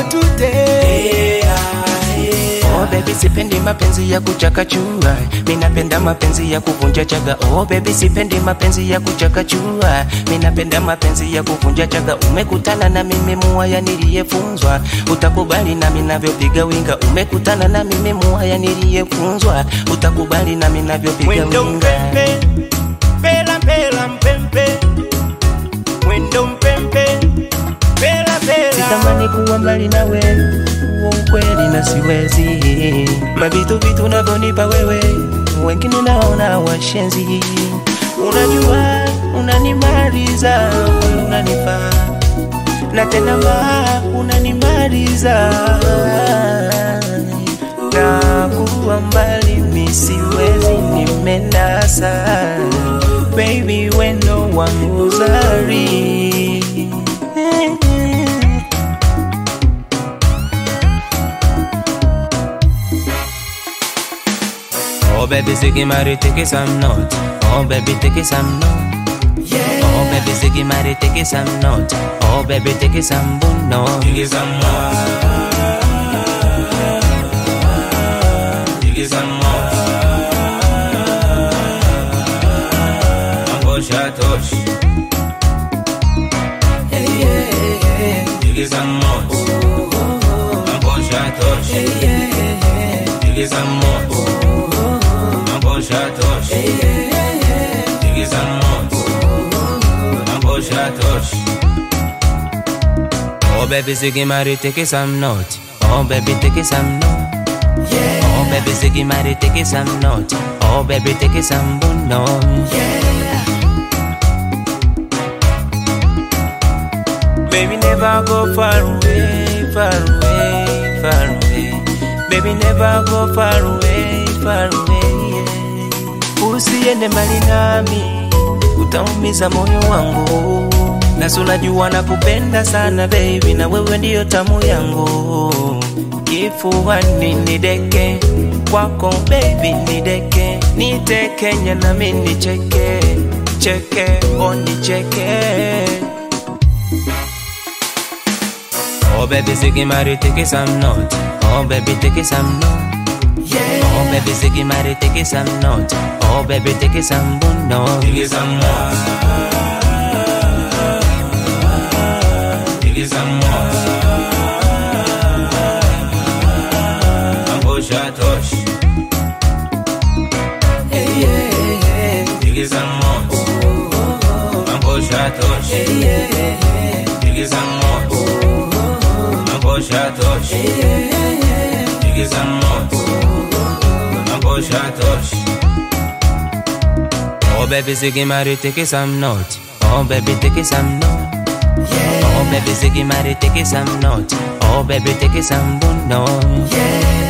today. Oh baby sipendi mapenzi ya kuchakachua, mimi napenda mapenzi ya kuvunja chaga. Oh baby sipendi mapenzi ya kuchakachua, mimi napenda mapenzi ya kuvunja chaga. Umekutana na mimi muaya niliyefunzwa, utakubali na mimi ninavyopiga winga. Umekutana na mimi muaya niliyefunzwa, utakubali na mimi ninavyopiga winga. Mwendo mpempe, pela pela mpempe. Mwendo mpempe, pela pela. Sitamani kuwa mbali na wewe, ukweli na siwezi. Mavitu unavyonipa wewe, wengine naona washenzi. Unajua unanimaliza, unanifaa na tena unanimaliza. Na kuwa mbali mimi siwezi, nimenasa. Baby wendo wangu zari. Oh baby Ziggy Marley, take some note. Oh baby take some note. Yeah. Oh baby Ziggy Marley, take some note. Oh baby take some note. Take some note. Take some note. Mambo shatosh. Hey yeah. Take some note. Mambo shatosh. Hey yeah. Take some note. Shatosh, take some notes. Mambo shatosh. Oh baby Ziggy Marley, take some note. Oh baby take some note. Yeah. Oh baby Ziggy Marley, take some note. Oh baby take some note. Yeah. Baby never go far away, far away, far away. Baby never go far away, far away. Usiende mbali nami, utaumiza moyo wangu. Na unajua nakupenda sana baby, na wewe ndio tamu yangu. Kifuani nideke, kwako baby nideke. Nitekenya na mimi nicheke, cheke, oh nicheke. Oh baby Ziggy Marley, take some note. Oh baby take some note. Yeah. Oh baby Ziggy Marley, take some note. Oh baby take some note. Take some note. Take some note. Mambo shatosh. Hey yeah. Take some note. Mambo shatosh. Hey yeah. Take some note. Mambo shatosh. Hey yeah. Take some note. Mambo shatosh. Oh baby Ziggy Marley, take some note. Oh baby take some note. Yeah. Oh baby Ziggy Marley, take some note. Oh baby take some note. Yeah.